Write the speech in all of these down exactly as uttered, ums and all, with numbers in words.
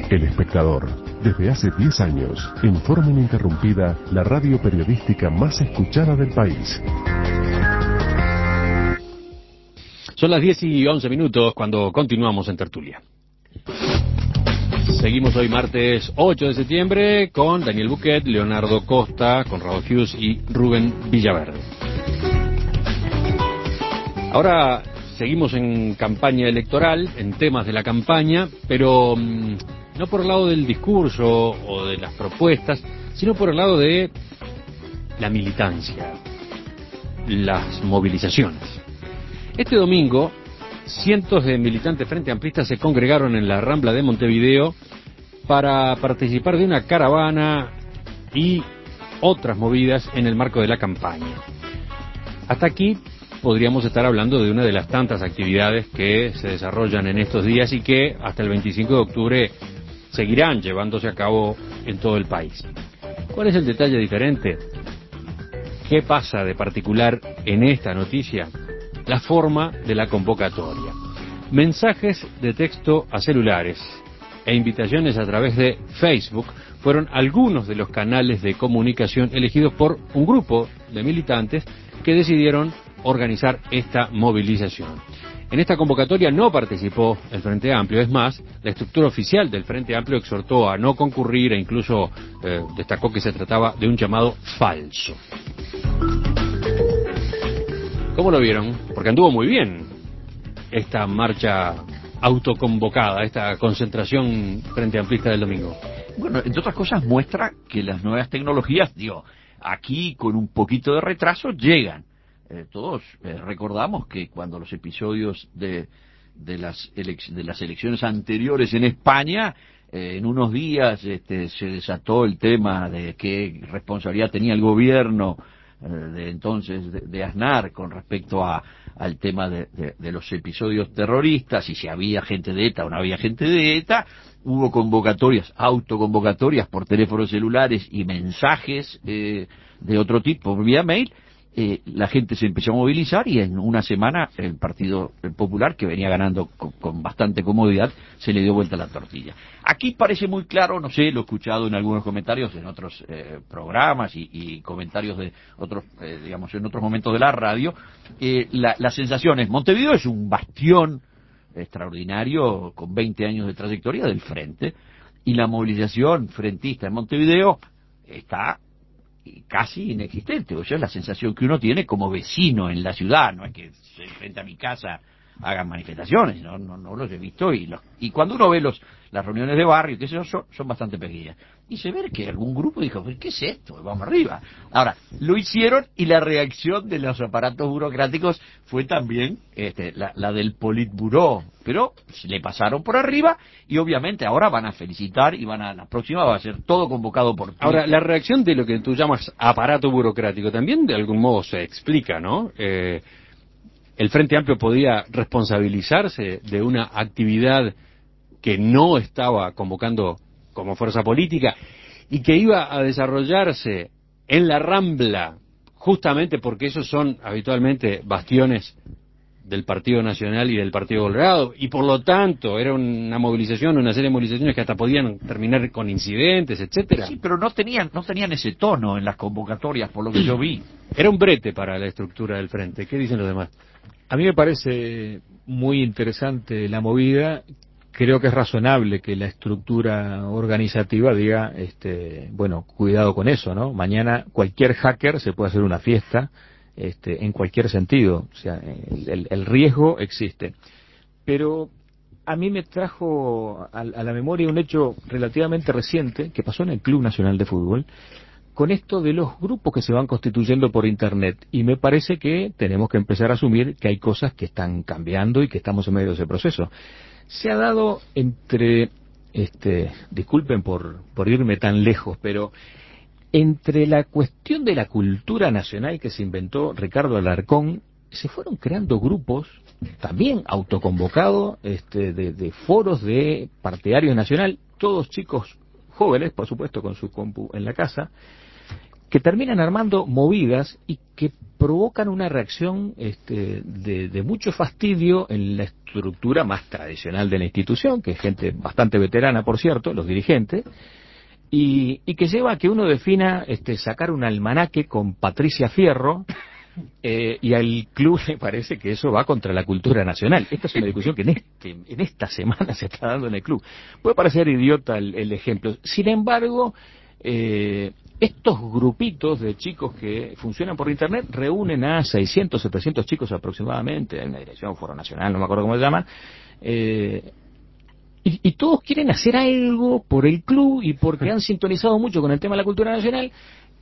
El Espectador, desde hace diez años, en forma ininterrumpida, la radio periodística más escuchada del país. Son las diez y once minutos cuando continuamos en tertulia. Seguimos hoy martes ocho de septiembre con Daniel Buquet, Leonardo Costa, Conrado Hughes y Rubén Villaverde. Ahora seguimos en campaña electoral, en temas de la campaña, pero mmm, no por el lado del discurso o de las propuestas, sino por el lado de la militancia, las movilizaciones. Este domingo, cientos de militantes frente amplistas se congregaron en la Rambla de Montevideo para participar de una caravana y otras movidas en el marco de la campaña. Hasta aquí podríamos estar hablando de una de las tantas actividades que se desarrollan en estos días y que hasta el veinticinco de octubre seguirán llevándose a cabo en todo el país. ¿Cuál es el detalle diferente? ¿Qué pasa de particular en esta noticia? La forma de la convocatoria. Mensajes de texto a celulares e invitaciones a través de Facebook fueron algunos de los canales de comunicación elegidos por un grupo de militantes que decidieron organizar esta movilización. En esta convocatoria no participó el Frente Amplio, es más, la estructura oficial del Frente Amplio exhortó a no concurrir e incluso eh, destacó que se trataba de un llamado falso. ¿Cómo lo vieron? Porque anduvo muy bien esta marcha autoconvocada, esta concentración frente amplista del domingo. Bueno, entre otras cosas muestra que las nuevas tecnologías, digo, aquí con un poquito de retraso llegan. Eh, todos eh, recordamos que cuando los episodios de, de, las elec- de las elecciones anteriores en España, eh, en unos días este, se desató el tema de qué responsabilidad tenía el gobierno eh, de entonces de, de Aznar con respecto a al tema de, de, de los episodios terroristas y si había gente de ETA o no había gente de ETA. Hubo convocatorias, autoconvocatorias por teléfonos celulares y mensajes eh, de otro tipo vía mail. Eh, la gente se empezó a movilizar y en una semana el Partido Popular, que venía ganando con, con bastante comodidad, se le dio vuelta la tortilla. Aquí parece muy claro, no sé, lo he escuchado en algunos comentarios en otros eh, programas y, y comentarios de otros, eh, digamos, en otros momentos de la radio, eh, la, la sensación es, Montevideo es un bastión extraordinario con veinte años de trayectoria del Frente, y la movilización frentista en Montevideo está casi inexistente, o sea, es la sensación que uno tiene como vecino en la ciudad. No es que frente a mi casa hagan manifestaciones, no no no los he visto, y los, y cuando uno ve los las reuniones de barrio, que son, son bastante pequeñas, y se ve que algún grupo dijo, ¿qué es esto? Vamos arriba. Ahora, lo hicieron y la reacción de los aparatos burocráticos fue también este, la, la del Politburó, pero le pasaron por arriba y obviamente ahora van a felicitar y van a la próxima va a ser todo convocado por Twitter. Ahora, la reacción de lo que tú llamas aparato burocrático también de algún modo se explica, ¿no? Eh, el Frente Amplio podía responsabilizarse de una actividad que no estaba convocando como fuerza política y que iba a desarrollarse en la Rambla, justamente porque esos son habitualmente bastiones del Partido Nacional y del Partido Colorado, y por lo tanto era una movilización, una serie de movilizaciones que hasta podían terminar con incidentes, etcétera. Sí, pero no tenían, no tenían ese tono en las convocatorias, por lo que yo vi. Era un brete para la estructura del Frente. ¿Qué dicen los demás? A mí me parece muy interesante la movida. Creo que es razonable que la estructura organizativa diga, este, bueno, cuidado con eso, ¿no? Mañana cualquier hacker se puede hacer una fiesta, este, en cualquier sentido. O sea, el, el riesgo existe. Pero a mí me trajo a, a la memoria un hecho relativamente reciente que pasó en el Club Nacional de Fútbol, con esto de los grupos que se van constituyendo por Internet. Y me parece que tenemos que empezar a asumir que hay cosas que están cambiando y que estamos en medio de ese proceso. Se ha dado entre, este, disculpen por, por irme tan lejos, pero entre la cuestión de la cultura nacional que se inventó Ricardo Alarcón, se fueron creando grupos, también autoconvocados, este, de, de foros de partidarios nacional, todos chicos jóvenes, por supuesto, con su compu en la casa, que terminan armando movidas y que provocan una reacción este, de, de mucho fastidio en la estructura más tradicional de la institución, que es gente bastante veterana, por cierto, los dirigentes, y, y que lleva a que uno defina este, sacar un almanaque con Patricia Fierro, eh, y al club le parece que eso va contra la cultura nacional. Esta es una discusión que en, este, en esta semana se está dando en el club. Puede parecer idiota el, el ejemplo. Sin embargo, eh, estos grupitos de chicos que funcionan por internet reúnen a seiscientos, setecientos chicos aproximadamente, en la dirección Foro Nacional, no me acuerdo cómo se llaman, eh, y, y todos quieren hacer algo por el club y porque han sintonizado mucho con el tema de la cultura nacional.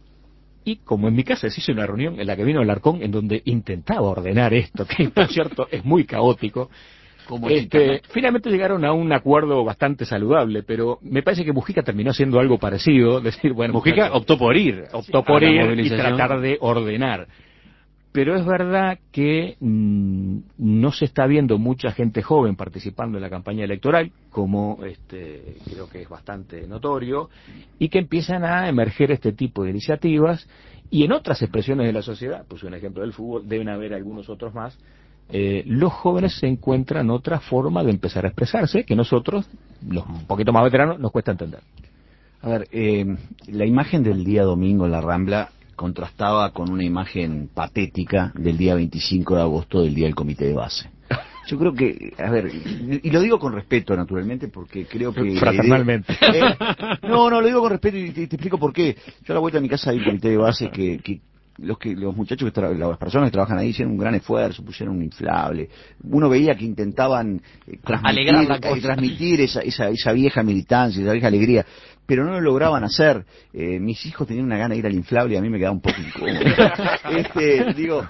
Y como en mi casa se hizo una reunión en la que vino el Arcón, en donde intentaba ordenar esto, que por cierto es muy caótico, Como este, finalmente llegaron a un acuerdo bastante saludable, pero me parece que Mujica terminó haciendo algo parecido, decir, bueno, Mujica muchachos, optó por ir, optó por a la ir y movilización. tratar de ordenar. Pero es verdad que mmm, no se está viendo mucha gente joven participando en la campaña electoral, como este, creo que es bastante notorio, y que empiezan a emerger este tipo de iniciativas, y en otras expresiones de la sociedad, pues un ejemplo del fútbol, deben haber algunos otros más, eh, los jóvenes se encuentran otra forma de empezar a expresarse, que nosotros, los un poquito más veteranos, nos cuesta entender. A ver, eh, la imagen del día domingo en la Rambla contrastaba con una imagen patética del día veinticinco de agosto, del día del comité de base. Yo creo que, a ver, y lo digo con respeto naturalmente, porque creo que... Fraternalmente. Eh, no, no, lo digo con respeto y te, te explico por qué. Yo a la vuelta de mi casa hay un comité de base que... que los que los muchachos que tra- las personas que trabajan ahí hicieron un gran esfuerzo, pusieron un inflable. Uno veía que intentaban eh, transmitir, Alegrar la cosa. eh, transmitir esa, esa esa vieja militancia, esa vieja alegría, pero no lo lograban hacer. Eh, mis hijos tenían una gana de ir al inflable y a mí me quedaba un poco incómodo. este, digo,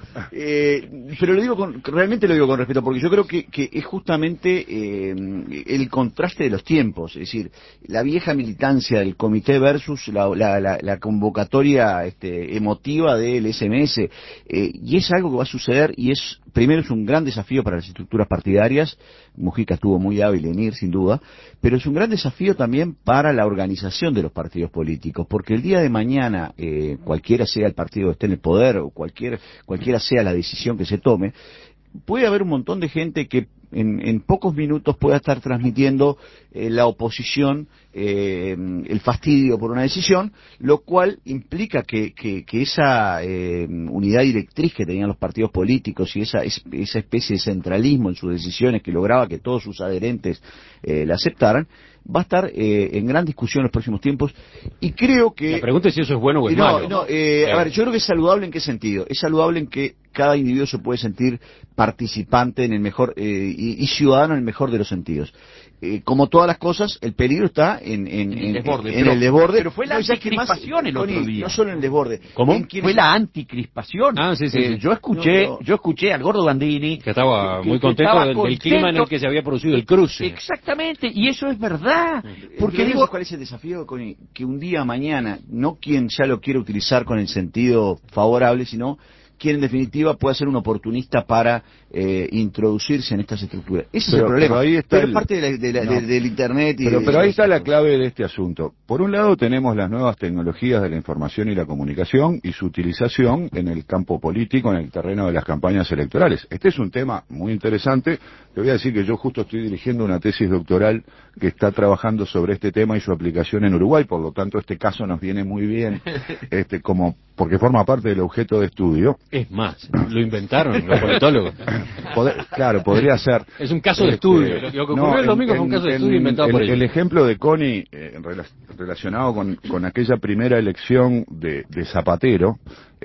eh, pero lo digo con, realmente lo digo con respeto, porque yo creo que, que es justamente eh, el contraste de los tiempos, es decir, la vieja militancia del comité versus la, la, la, la convocatoria este, emotiva del S M S, eh, y es algo que va a suceder, y es, primero es un gran desafío para las estructuras partidarias. Mujica estuvo muy hábil en ir, sin duda, pero es un gran desafío también para la organización de los partidos políticos, porque el día de mañana, eh, cualquiera sea el partido que esté en el poder, o cualquier, cualquiera sea la decisión que se tome, puede haber un montón de gente que en, en pocos minutos pueda estar transmitiendo eh, la oposición, eh, el fastidio por una decisión, lo cual implica que, que, que esa eh, unidad directriz que tenían los partidos políticos y esa, es, esa especie de centralismo en sus decisiones que lograba que todos sus adherentes eh, la aceptaran, va a estar eh, en gran discusión en los próximos tiempos, y creo que... La pregunta es si eso es bueno o es no, malo. no, eh, Claro. a ver, yo creo que es saludable. ¿En qué sentido? Es saludable en que cada individuo se puede sentir participante en el mejor eh, y, y ciudadano en el mejor de los sentidos. Eh, como todas las cosas, el peligro está en, en, En el en- desborde, en pero- el desborde. pero fue la No, ¿sabes qué más, anticrispación el otro Tony? día. No solo en el desborde. ¿Cómo? En quienes- Fue la anticrispación. Ah, sí, sí, Eh, sí. yo escuché, No, no. yo escuché al gordo Bandini Que estaba que- muy que contento estaba del, del contento. clima en el que se había producido el cruce. Exactamente, y eso es verdad. Porque Porque digo, digo, ¿cuál es el desafío? Connie? Que un día mañana, no quien ya lo quiere utilizar con el sentido favorable, sino quien en definitiva pueda ser un oportunista para eh, introducirse en estas estructuras. Ese Pero- es el problema. pero ahí está Pero el- es parte de la- de la- No. de- del internet. Y Pero, de- pero ahí de- está la clave de este asunto. Por un lado tenemos las nuevas tecnologías de la información y la comunicación y su utilización en el campo político, en el terreno de las campañas electorales. Este es un tema muy interesante. Te voy a decir que yo justo estoy dirigiendo una tesis doctoral que está trabajando sobre este tema y su aplicación en Uruguay, por lo tanto este caso nos viene muy bien, este, como porque forma parte del objeto de estudio. Es más, lo inventaron los politólogos. Poder- claro, podría ser. Es un caso de Este, estudio. Lo, lo que ocurrió no, el domingo en- fue un caso de en- estudio inventado el, por ellos. el ejemplo de Connie, eh, en rela- relacionado con, con aquella primera elección de, de Zapatero,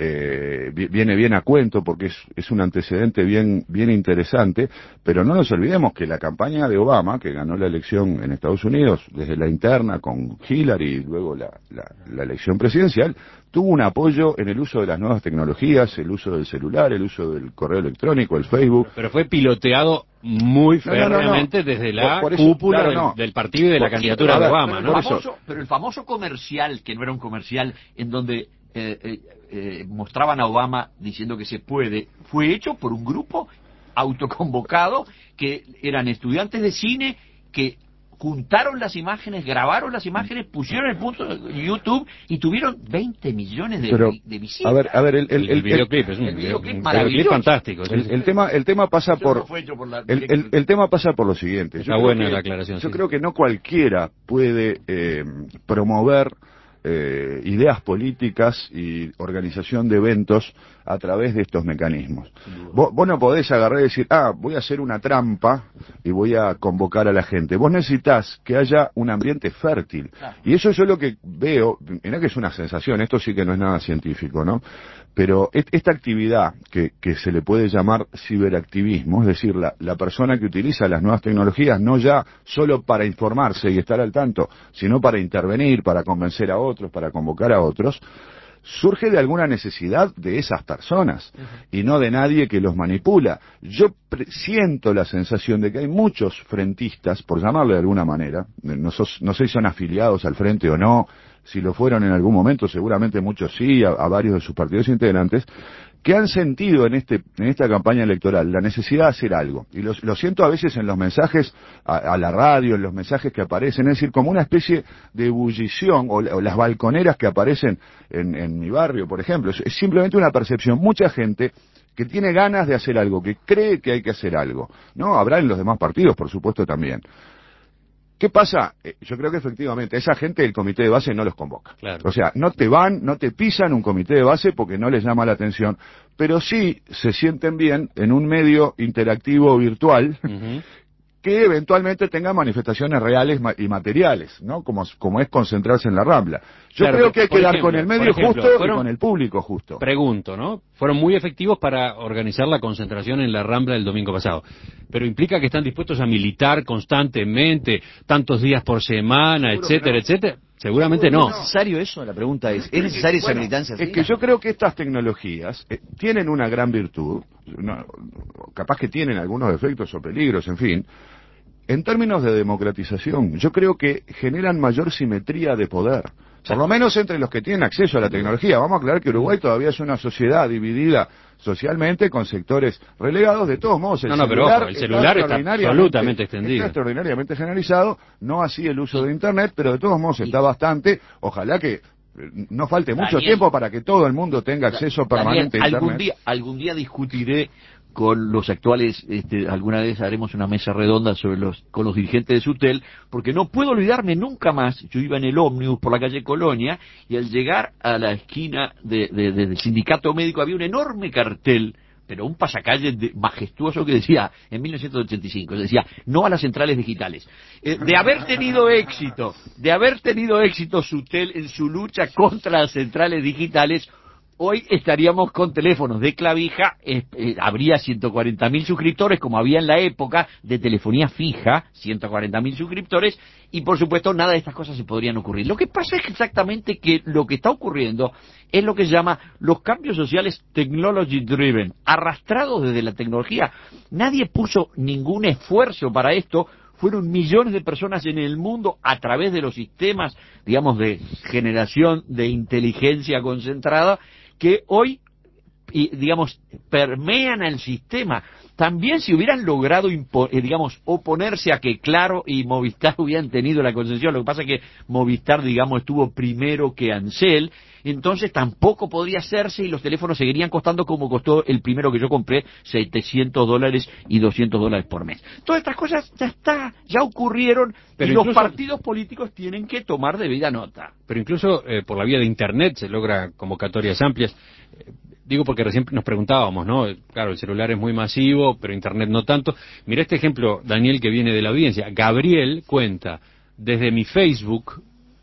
eh, vi- viene bien a cuento porque es, es un antecedente bien, bien interesante, pero no nos olvidemos que la campaña de Obama, que ganó la elección en Estados Unidos, desde la interna con Hillary y luego la, la, la elección presidencial, tuvo un apoyo en el uso de las nuevas tecnologías, el uso del celular, el uso del correo electrónico, el Facebook. Pero fue piloteado muy No, no, no, no. férreamente desde la Por- por eso, cúpula claro, del, no. del partido y de la Por- candidatura a de ver, Obama, pero, ¿no? el Por eso. famoso, pero el famoso comercial, que no era un comercial, en donde eh, eh, eh, mostraban a Obama diciendo que se puede, fue hecho por un grupo autoconvocado que eran estudiantes de cine que juntaron las imágenes, grabaron las imágenes, pusieron el punto de YouTube y tuvieron veinte millones de, Pero, de visitas. A ver, a ver, el, el, El, el, videoclip es un, el video- videoclip un maravilloso. videoclip fantástico. sí, el, sí. el tema, el tema pasa Eso por... no fue hecho por la- El, el, el tema pasa por lo siguiente. Está creo buena que- la aclaración, Yo sí. creo que no cualquiera puede eh, promover eh, ideas políticas y organización de eventos a través de estos mecanismos. Vos, vos no podés agarrar y decir, ah, voy a hacer una trampa y voy a convocar a la gente. Vos necesitas que haya un ambiente fértil. Claro. Y eso yo lo que veo, mirá que es una sensación, esto sí que no es nada científico, ¿no? Pero et- esta actividad que, que se le puede llamar ciberactivismo, es decir, la, la persona que utiliza las nuevas tecnologías no ya solo para informarse y estar al tanto, sino para intervenir, para convencer a otros, para convocar a otros, surge de alguna necesidad de esas personas y no de nadie que los manipula. Yo pre- siento la sensación de que hay muchos frentistas, por llamarle de alguna manera, no, sos- no sé si son afiliados al frente o no, si lo fueron en algún momento, seguramente muchos sí, a, a varios de sus partidos integrantes, que han sentido en este en esta campaña electoral la necesidad de hacer algo. Y lo, lo siento a veces en los mensajes a, a la radio, en los mensajes que aparecen, es decir, como una especie de ebullición, o, la- o las balconeras que aparecen en, en mi barrio, por ejemplo. Es, es simplemente una percepción. Mucha gente que tiene ganas de hacer algo, que cree que hay que hacer algo. ¿No? Habrá en los demás partidos, por supuesto, también. ¿Qué pasa? Eh, Yo creo que efectivamente esa gente el comité de base no los convoca. Claro. O sea, no te van, no te pisan un comité de base porque no les llama la atención, pero sí se sienten bien en un medio interactivo virtual Ujú. que eventualmente tenga manifestaciones reales ma- y materiales, ¿no? Como, como es concentrarse en la Rambla. Yo Claro, creo que hay por que dar ejemplo, con el por medio ejemplo, justo fueron- y con el público justo. Pregunto, ¿no? Fueron muy efectivos para organizar la concentración en la Rambla el domingo pasado. Pero implica que están dispuestos a militar constantemente, tantos días por semana, Seguro etcétera, que no. etcétera. Seguramente Seguro no. que ¿Es necesario eso? La pregunta es, ¿es necesaria esa Bueno, militancia así? Es que yo creo que estas tecnologías eh, tienen una gran virtud, no, capaz que tienen algunos defectos o peligros, en fin. En términos de democratización, yo creo que generan mayor simetría de poder. Por lo menos entre los que tienen acceso a la tecnología. Vamos a aclarar que Uruguay todavía es una sociedad dividida socialmente con sectores relegados. De todos modos, el No, no, pero celular ojo, el celular está extraordinariamente- absolutamente extendido. Está extraordinariamente generalizado, no así el uso de Internet, pero de todos modos está bastante. Ojalá que eh, no falte mucho Daniel, tiempo para que todo el mundo tenga acceso Daniel, permanente a algún Internet. día, algún día discutiré con los actuales, este, alguna vez haremos una mesa redonda sobre los, con los dirigentes de Sutel, porque no puedo olvidarme nunca más. Yo iba en el ómnibus por la calle Colonia y al llegar a la esquina de, de- de- del sindicato médico había un enorme cartel, pero un pasacalle de- majestuoso que decía, en mil novecientos ochenta y cinco, decía, no a las centrales digitales. Eh, de haber tenido éxito, de haber tenido éxito Sutel en su lucha contra las centrales digitales, hoy estaríamos con teléfonos de clavija, eh, eh, habría ciento cuarenta mil suscriptores, como había en la época de telefonía fija, ciento cuarenta mil suscriptores, y por supuesto nada de estas cosas se podrían ocurrir. Lo que pasa es exactamente que lo que está ocurriendo es lo que se llama los cambios sociales technology driven, arrastrados desde la tecnología. Nadie puso ningún esfuerzo para esto. Fueron millones de personas en el mundo a través de los sistemas, digamos, de generación de inteligencia concentrada, que hoy, y, digamos, permean al sistema. También si hubieran logrado, impo- eh, digamos, oponerse a que Claro y Movistar hubieran tenido la concesión, lo que pasa es que Movistar, digamos, estuvo primero que Ansel, entonces tampoco podría hacerse y los teléfonos seguirían costando como costó el primero que yo compré, setecientos dólares y doscientos dólares por mes. Todas estas cosas ya está, ya ocurrieron, Pero y los incluso- partidos políticos tienen que tomar debida nota. Pero incluso eh, por la vía de Internet se logra convocatorias amplias. Eh, digo porque recién nos preguntábamos, ¿no? Claro, el celular es muy masivo, pero Internet no tanto. Mira este ejemplo, Daniel, que viene de la audiencia. Gabriel cuenta, desde mi Facebook,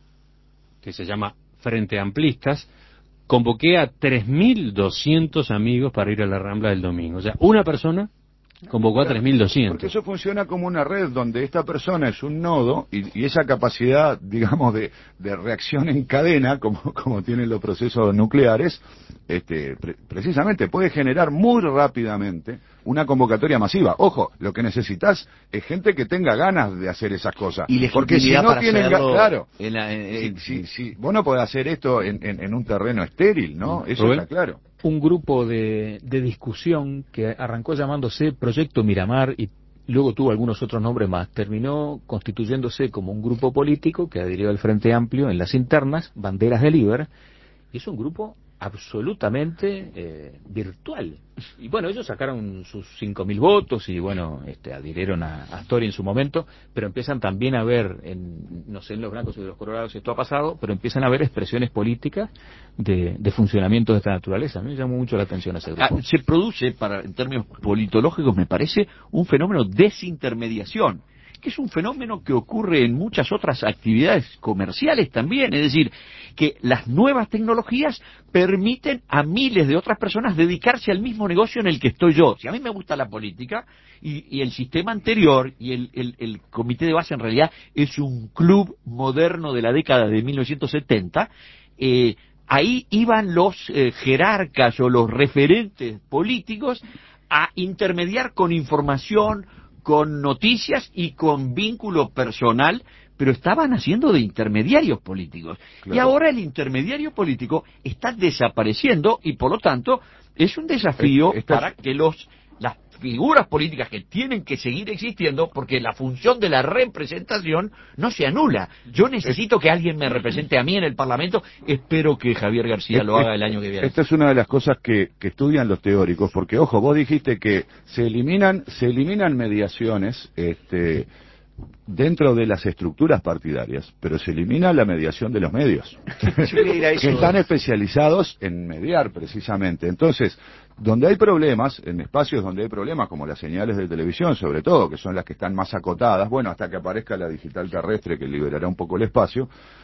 que se llama Frente Amplistas, convoqué a tres mil doscientos amigos para ir a la Rambla del domingo. O sea, una persona convocó a tres mil Porque doscientos. eso funciona como una red donde esta persona es un nodo y, y esa capacidad, digamos, de, de reacción en cadena, como, como tienen los procesos nucleares, este, pre- precisamente puede generar muy rápidamente una convocatoria masiva. Ojo, lo que necesitas es gente que tenga ganas de hacer esas cosas. Y Porque si legitimidad no para tienen hacerlo ga- claro. en la- en- Si, en- si- si- vos no podés hacer esto en, en- en un terreno estéril, ¿no? Eso Rubén. está claro. Un grupo de, de discusión que arrancó llamándose Proyecto Miramar y luego tuvo algunos otros nombres más. Terminó constituyéndose como un grupo político que adhirió al Frente Amplio en las internas, Banderas del Iber, y es un grupo absolutamente eh, virtual. Y bueno, ellos sacaron sus cinco mil votos y bueno, este, adhirieron a Astori en su momento, pero empiezan también a ver, en, no sé, en los blancos y de los colorados esto ha pasado, pero empiezan a ver expresiones políticas de, de funcionamiento de esta naturaleza. A mí me llamó mucho la atención ese grupo. Ah, se produce, para en términos politológicos, me parece, un fenómeno de desintermediación, que es un fenómeno que ocurre en muchas otras actividades comerciales también, es decir, que las nuevas tecnologías permiten a miles de otras personas dedicarse al mismo negocio en el que estoy yo. Si a mí me gusta la política y, y el sistema anterior y el, el, el comité de base en realidad es un club moderno de la década de mil novecientos setenta, eh, ahí iban los eh, jerarcas o los referentes políticos a intermediar con información, con noticias y con vínculo personal, pero estaban haciendo de intermediarios políticos. Claro. Y ahora el intermediario político está desapareciendo y por lo tanto es un desafío Estás... para que los las figuras políticas que tienen que seguir existiendo, porque la función de la representación no se anula. Yo necesito que alguien me represente a mí en el Parlamento, espero que Javier García es, lo haga el año que viene. Esta es una de las cosas que, que estudian los teóricos, porque ojo, vos dijiste que se eliminan, se eliminan mediaciones, este, dentro de las estructuras partidarias, pero se elimina la mediación de los medios, que están especializados en mediar precisamente. Entonces, donde hay problemas, en espacios donde hay problemas, como las señales de televisión, sobre todo, que son las que están más acotadas, bueno, hasta que aparezca la digital terrestre, que liberará un poco el espacio,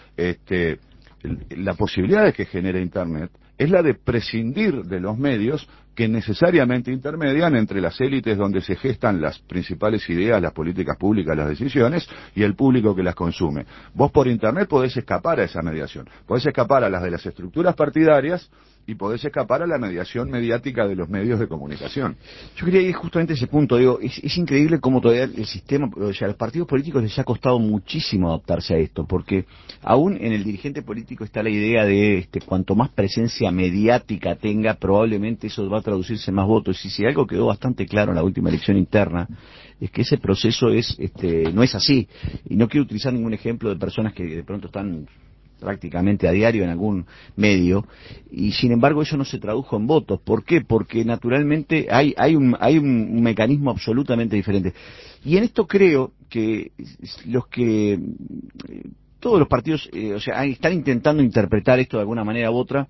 este, la posibilidad de que genere Internet es la de prescindir de los medios que necesariamente intermedian entre las élites donde se gestan las principales ideas, las políticas públicas, las decisiones, y el público que las consume. Vos por Internet podés escapar a esa mediación, podés escapar a las de las estructuras partidarias y podés escapar a la mediación mediática de los medios de comunicación. Yo quería ir justamente a ese punto, digo, es, es increíble cómo todavía el sistema, o sea, a los partidos políticos les ha costado muchísimo adaptarse a esto, porque aún en el dirigente político está la idea de este, cuanto más presencia mediática tenga, probablemente eso va a traducirse en más votos, y si algo quedó bastante claro en la última elección interna, es que ese proceso es, este, no es así, y no quiero utilizar ningún ejemplo de personas que de pronto están prácticamente a diario en algún medio, y sin embargo eso no se tradujo en votos. ¿Por qué? Porque naturalmente hay, hay, un, hay un mecanismo absolutamente diferente. Y en esto creo que los que, todos los partidos, eh, o sea, están intentando interpretar esto de alguna manera u otra.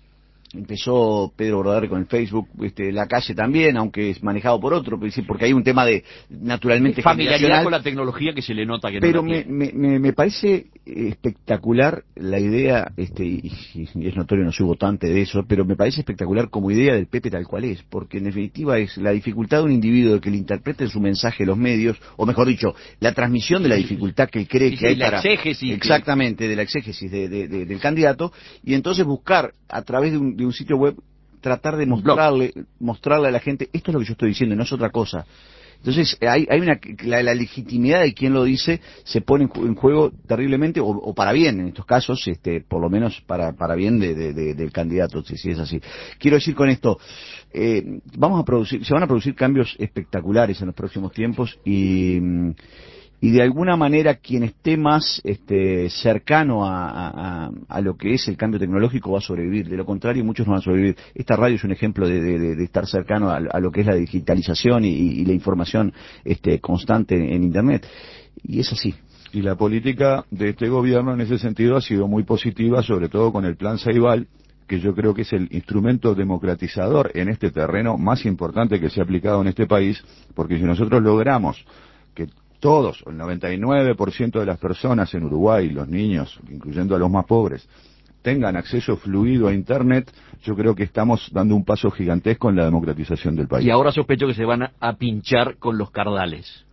Empezó Pedro Brodar con el Facebook, este, La Calle también, aunque es manejado por otro, porque hay un tema de, naturalmente, familiaridad con la tecnología que se le nota que no pero la me, tiene. me, me parece espectacular la idea, este, y, y es notorio, no soy votante de eso, pero me parece espectacular como idea del Pepe tal cual es, porque en definitiva es la dificultad de un individuo de que le interpreten su mensaje los medios, o mejor dicho, la transmisión de la dificultad que él cree sí, que hay la para... exégesis. Exactamente, de la exégesis de, de, de, del candidato, y entonces buscar a través de un, de un sitio web, tratar de mostrarle mostrarle a la gente, esto es lo que yo estoy diciendo, no es otra cosa. Entonces, hay, hay una la, la legitimidad de quien lo dice se pone en, en juego terriblemente, o, o para bien, en estos casos, este, por lo menos para, para bien de, de, de, del candidato, si, si es así. Quiero decir con esto, eh, vamos a producir, se van a producir cambios espectaculares en los próximos tiempos, y... y de alguna manera quien esté más este, cercano a, a, a lo que es el cambio tecnológico va a sobrevivir, de lo contrario muchos no van a sobrevivir. Esta radio es un ejemplo de, de, de estar cercano a, a lo que es la digitalización y, y la información este, constante en Internet, y es así. Y la política de este gobierno en ese sentido ha sido muy positiva, sobre todo con el Plan Ceibal, que yo creo que es el instrumento democratizador en este terreno más importante que se ha aplicado en este país, porque si nosotros logramos que todos, el noventa y nueve por ciento de las personas en Uruguay, los niños, incluyendo a los más pobres, tengan acceso fluido a Internet, yo creo que estamos dando un paso gigantesco en la democratización del país. Y ahora sospecho que se van a, a pinchar con los cardales.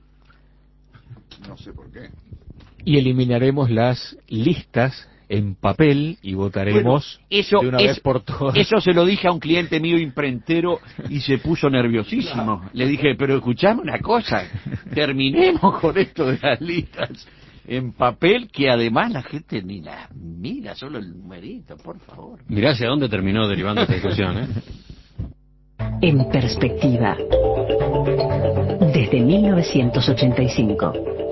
No sé por qué. Y eliminaremos las listas en papel y votaremos bueno, eso, de una es, vez por todas. Eso se lo dije a un cliente mío imprentero y se puso nerviosísimo. Claro. Le dije, pero escuchame una cosa, terminemos con esto de las listas en papel, que además la gente ni la mira, solo el numerito, por favor. Mirá hacia dónde terminó derivando esta discusión, ¿eh? En perspectiva, de desde mil novecientos ochenta y cinco.